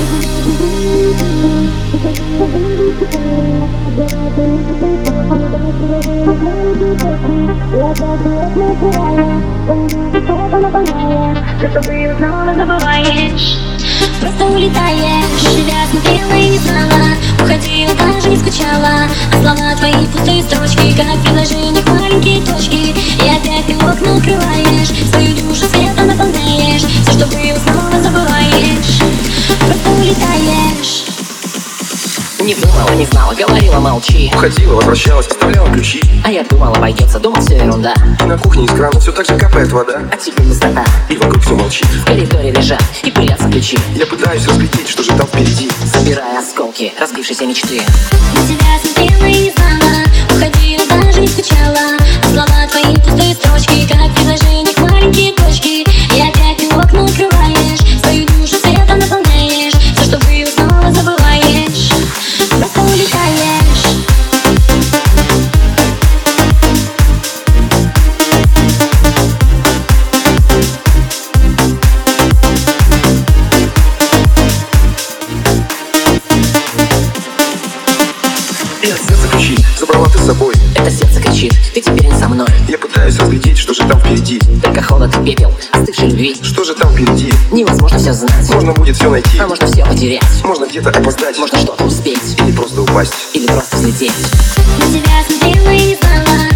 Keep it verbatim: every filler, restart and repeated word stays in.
Ты снова забываешь, просто улетаешь. Тебя смотрела и не знала, уходила, даже не скучала. А слова твои пустые строчки, как в предложениях маленькие точки. И опять ты окна открываешь, свою душу светом наполняешь. Все, что было, снова забываешь, просто улетаешь. Не думала, не знала, говорила, молчи. Уходила, возвращалась, оставляла ключи. А я думала, обойдется, думал, все ерунда. И на кухне из крана все так же капает вода. А теперь пустота, И вокруг все молчит. в коридоре лежат и пылятся ключи. Я пытаюсь разглядеть, что же там впереди. Собирая осколки разбившейся мечты. На тебя смотрела и не знала, уходила, даже не скучала. А слова твои пустые строчки, как в предложениях маленькие точки. И опять ты окна открываешь, свою душу светом наполняешь. Все, что было, снова забываешь, просто улетаешь. И от сердца кричит, забрала ты с собой. Это сердце кричит, ты теперь не со мной. Я пытаюсь разглядеть, что же там впереди. Только холод и пепел остывшей любви. Что же там впереди? Невозможно все знать, Можно будет все найти. а можно все потерять. Можно где-то опоздать. Можно что-то успеть Или просто упасть. или просто взлететь. На тебя смотрела и не знала,